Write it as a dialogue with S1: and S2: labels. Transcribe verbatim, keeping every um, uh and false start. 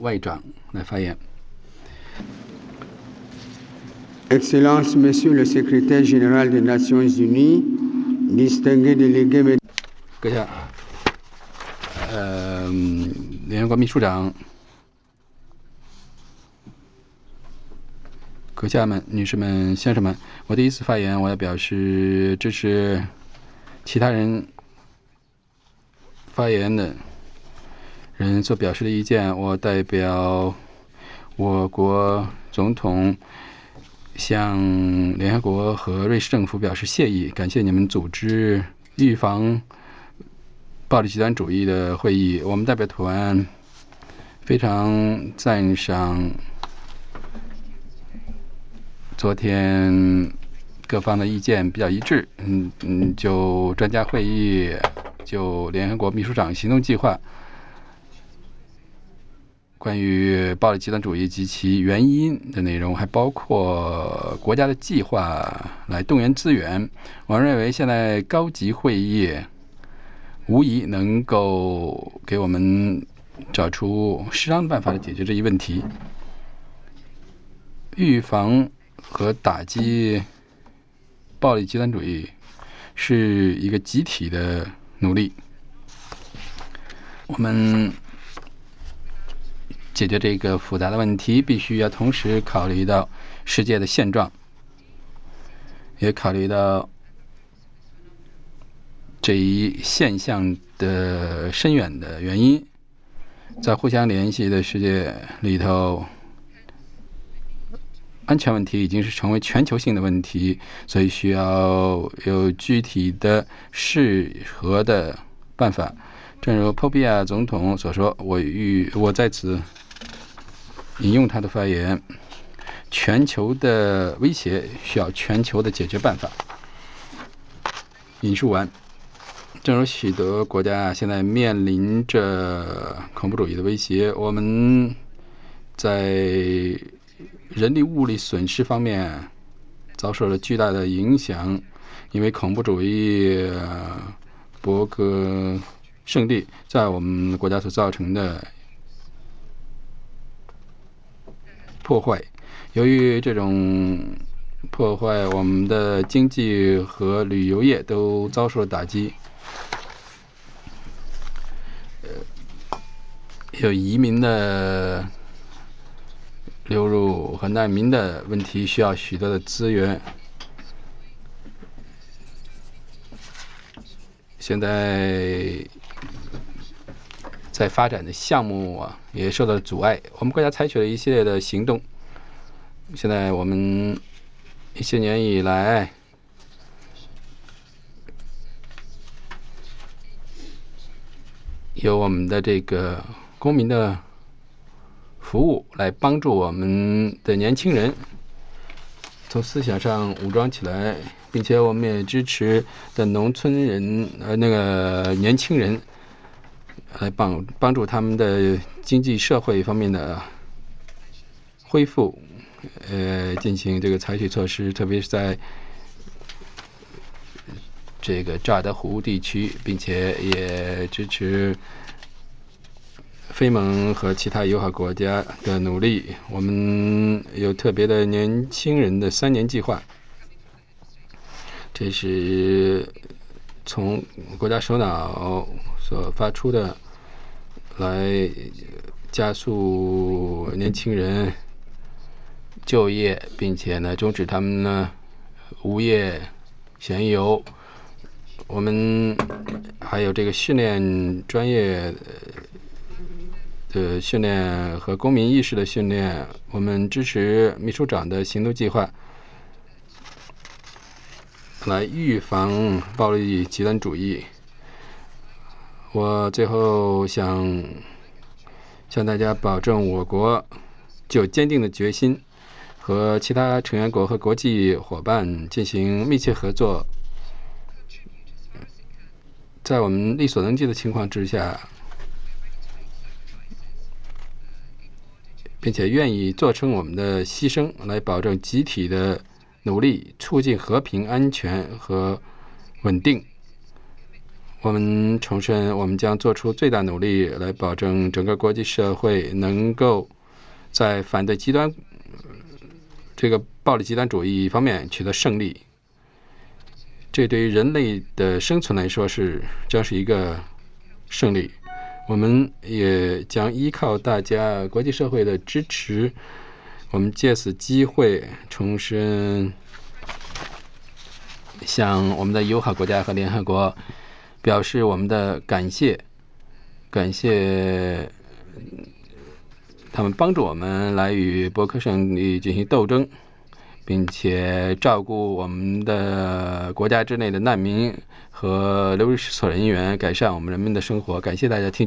S1: 外长来发言。
S2: Excellences, Monsieur le Secrétaire général des Nations Unies, distingués délégués，
S1: 阁下，呃，联合国秘书长，阁下们、女士们、先生们，我第一次发言，我要表示支持其他人发言的人所表示的意见。我代表我国总统向联合国和瑞士政府表示谢意，感谢你们组织预防暴力极端主义的会议。我们代表团非常赞赏昨天各方的意见比较一致，嗯嗯，就专家会议，就联合国秘书长行动计划，关于暴力极端主义及其原因的内容，还包括国家的计划来动员资源。我认为现在高级会议无疑能够给我们找出适当的办法来解决这一问题。预防和打击暴力极端主义是一个集体的努力。我们解决这个复杂的问题，必须要同时考虑到世界的现状，也考虑到这一现象的深远的原因。在互相联系的世界里头，安全问题已经是成为全球性的问题，所以需要有具体的适合的办法。正如波比亚总统所说，我预我在此引用他的发言：全球的威胁需要全球的解决办法。引述完。正如许多国家现在面临着恐怖主义的威胁，我们在人力物力损失方面遭受了巨大的影响，因为恐怖主义博个胜地在我们国家所造成的破坏。由于这种破坏，我们的经济和旅游业都遭受了打击。有移民的流入和难民的问题需要许多的资源。现在在发展的项目啊也受到了阻碍。我们国家采取了一系列的行动。现在我们一些年以来，有我们的这个公民的服务来帮助我们的年轻人从思想上武装起来，并且我们也支持的农村人呃那个年轻人来帮帮助他们的经济社会方面的恢复，呃进行这个采取措施，特别是在这个乍得湖地区，并且也支持非盟和其他友好国家的努力。我们有特别的年轻人的三年计划，这是从国家首脑所发出的，来加速年轻人就业，并且呢终止他们呢无业闲游。我们还有这个训练专业的训练和公民意识的训练。我们支持秘书长的行动计划，来预防暴力极端主义。我最后想向大家保证，我国具有坚定的决心，和其他成员国和国际伙伴进行密切合作，在我们力所能及的情况之下，并且愿意做成我们的牺牲，来保证集体的努力，促进和平、安全和稳定。 我们重申，我们将做出最大努力来保证整个国际社会能够在反对极端这个暴力极端主义方面取得胜利。这对于人类的生存来说是将是一个胜利。我们也将依靠大家国际社会的支持，我们借此机会重申向我们的友好国家和联合国表示我们的感谢，感谢他们帮助我们来与博克胜利进行斗争，并且照顾我们的国家之内的难民和流离失所人员，改善我们人民的生活。感谢大家听。